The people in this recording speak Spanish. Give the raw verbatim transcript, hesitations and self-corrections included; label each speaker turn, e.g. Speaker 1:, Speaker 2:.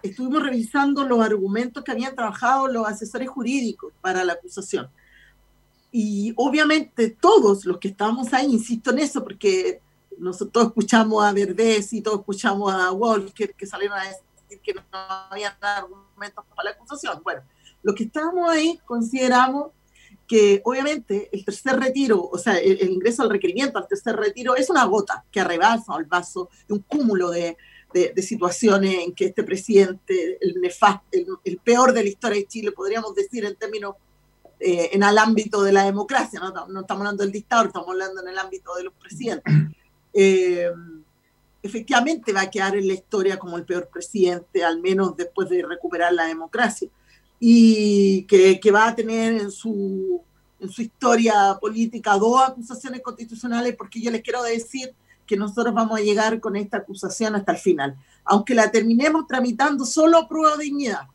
Speaker 1: estuvimos revisando los argumentos que habían trabajado los asesores jurídicos para la acusación. Y obviamente todos los que estábamos ahí, insisto en eso, porque nosotros escuchamos a Verdés y todos escuchamos a Walker, que salieron a decir que no había argumentos para la acusación. Bueno, los que estábamos ahí consideramos que obviamente el tercer retiro, o sea, el, el ingreso al requerimiento al tercer retiro es una gota que arrebasa el vaso de un cúmulo de, de, de situaciones en que este presidente, el, nefast, el, el peor de la historia de Chile, podríamos decir en términos, eh, en el ámbito de la democracia, ¿no? No estamos hablando del dictador, estamos hablando en el ámbito de los presidentes. Eh, efectivamente va a quedar en la historia como el peor presidente, al menos después de recuperar la democracia. Y que, que va a tener en su, en su historia política dos acusaciones constitucionales, porque yo les quiero decir que nosotros vamos a llegar con esta acusación hasta el final. Aunque la terminemos tramitando solo a prueba de dignidad,